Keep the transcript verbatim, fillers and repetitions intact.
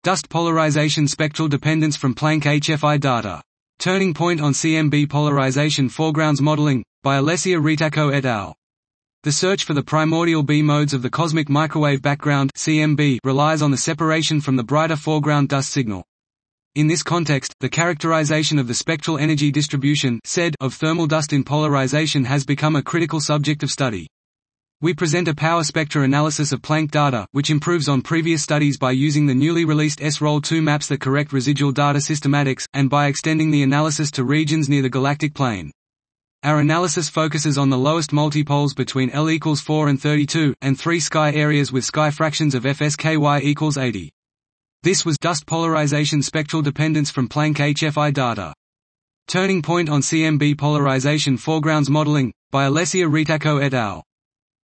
Dust polarization spectral dependence from Planck H F I data. Turning point on C M B polarization foregrounds modeling, by Alessia Ritacco et al. The search for the primordial B modes of the cosmic microwave background C M B relies on the separation from the brighter foreground dust signal. In this context, the characterization of the spectral energy distribution S E D of thermal dust in polarization has become a critical subject of study. We present a power spectra analysis of Planck data, which improves on previous studies by using the newly released S R O L two maps that correct residual data systematics, and by extending the analysis to regions near the galactic plane. Our analysis focuses on the lowest multipoles between L equals four and thirty-two, and three sky areas with sky fractions of F S K Y equals eighty. This was dust polarization spectral dependence from Planck H F I data. Turning point on C M B polarization foregrounds modeling, by Alessia Ritacco et al.